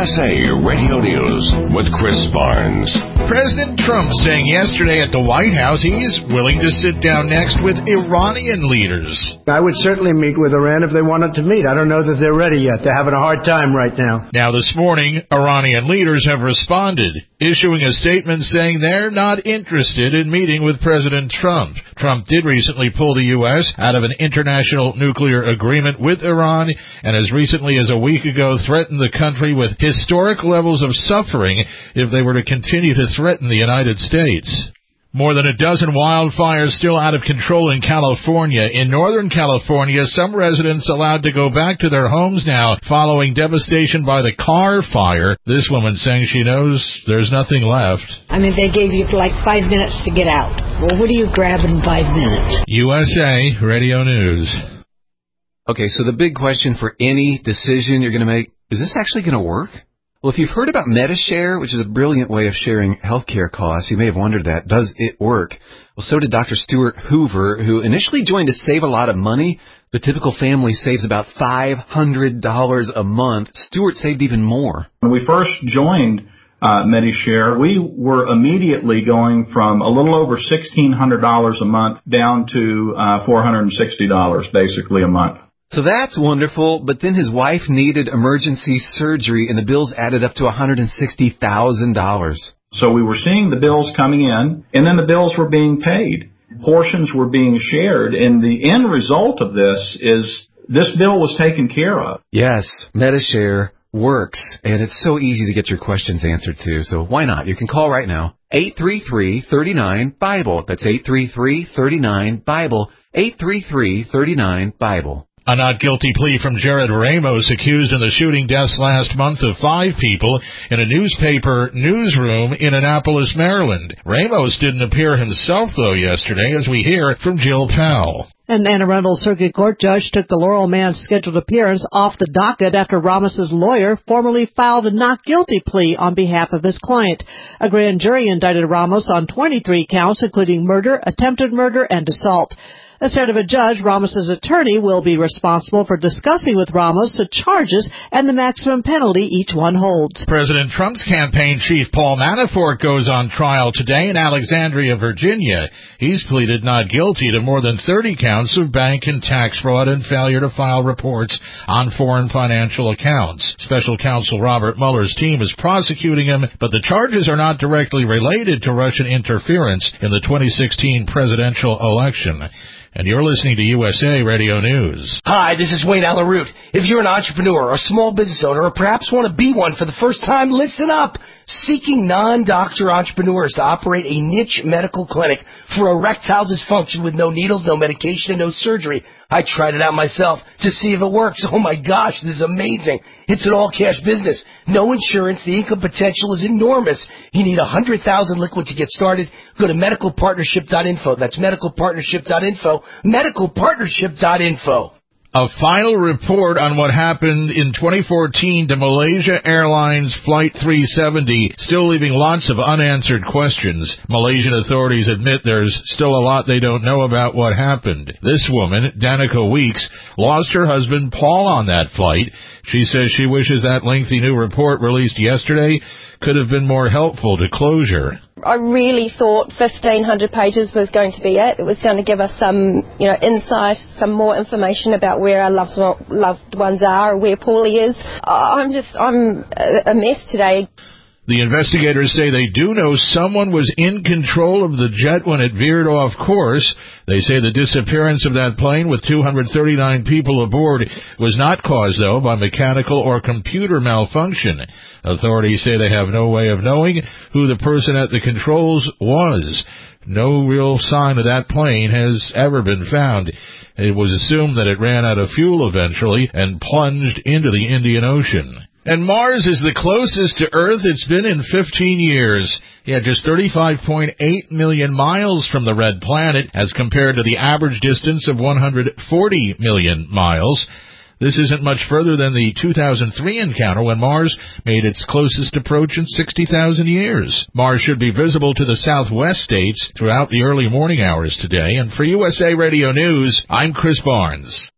USA Radio News with Chris Barnes. President Trump saying yesterday at the White House he's willing to sit down next with Iranian leaders. I would certainly meet with Iran if they wanted to meet. I don't know that they're ready yet. They're having a hard time right now. Now this morning, Iranian leaders have responded, issuing a statement saying they're not interested in meeting with President Trump. Trump did recently pull the U.S. out of an international nuclear agreement with Iran, and as recently as a week ago threatened the country with historic levels of suffering if they were to continue to threaten the United States. More than a dozen wildfires still out of control in California. In Northern California, some residents allowed to go back to their homes now following devastation by the Carr fire. This woman saying she knows there's nothing left. I mean, they gave you like 5 minutes to get out. Well, what do you grab in 5 minutes? USA Radio News. Okay, so the big question for any decision you're going to make, is this actually going to work? Well, if you've heard about Medi-Share, which is a brilliant way of sharing healthcare costs, you may have wondered that. Does it work? Well, so did Dr. Stuart Hoover, who initially joined to save a lot of money. The typical family saves about $500 a month. Stuart saved even more. When we first joined Medi-Share, we were immediately going from a little over $1,600 a month down to $460 basically a month. So that's wonderful, but then his wife needed emergency surgery, and the bills added up to $160,000. So we were seeing the bills coming in, and then the bills were being paid. Portions were being shared, and the end result of this is this bill was taken care of. Yes, Medi-Share works, and it's so easy to get your questions answered too, so why not? You can call right now, 833-39-BIBLE. That's 833-39-BIBLE, 833-39-BIBLE. A not guilty plea from Jared Ramos, accused in the shooting deaths last month of 5 people in a newspaper newsroom in Annapolis, Maryland. Ramos didn't appear himself, though, yesterday, as we hear from Jill Powell. An Anne Arundel Circuit Court judge took the Laurel man's scheduled appearance off the docket after Ramos's lawyer formally filed a not guilty plea on behalf of his client. A grand jury indicted Ramos on 23 counts, including murder, attempted murder, and assault. Instead of a judge, Ramos's attorney will be responsible for discussing with Ramos the charges and the maximum penalty each one holds. President Trump's campaign chief Paul Manafort goes on trial today in Alexandria, Virginia. He's pleaded not guilty to more than 30 counts of bank and tax fraud and failure to file reports on foreign financial accounts. Special counsel Robert Mueller's team is prosecuting him, but the charges are not directly related to Russian interference in the 2016 presidential election. And you're listening to USA Radio News. Hi, this is Wayne Allen Root. If you're an entrepreneur or small business owner or perhaps want to be one for the first time, listen up. Seeking non-doctor entrepreneurs to operate a niche medical clinic for erectile dysfunction with no needles, no medication, and no surgery. I tried it out myself to see if it works. Oh my gosh, this is amazing. It's an all-cash business. No insurance. The income potential is enormous. You need $100,000 liquid to get started. Go to medicalpartnership.info. That's medicalpartnership.info. Medicalpartnership.info. A final report on what happened in 2014 to Malaysia Airlines Flight 370, still leaving lots of unanswered questions. Malaysian authorities admit there's still a lot they don't know about what happened. This woman, Danica Weeks, lost her husband Paul on that flight. She says she wishes that lengthy new report released yesterday could have been more helpful to closure. I really thought 1,500 pages was going to be it. It was going to give us some, insight, some more information about where our loved ones are, where Paulie is. I'm a mess today. The investigators say they do know someone was in control of the jet when it veered off course. They say the disappearance of that plane with 239 people aboard was not caused, though, by mechanical or computer malfunction. Authorities say they have no way of knowing who the person at the controls was. No real sign of that plane has ever been found. It was assumed that it ran out of fuel eventually and plunged into the Indian Ocean. And Mars is the closest to Earth it's been in 15 years. Just 35.8 million miles from the red planet as compared to the average distance of 140 million miles. This isn't much further than the 2003 encounter when Mars made its closest approach in 60,000 years. Mars should be visible to the southwest states throughout the early morning hours today. And for USA Radio News, I'm Chris Barnes.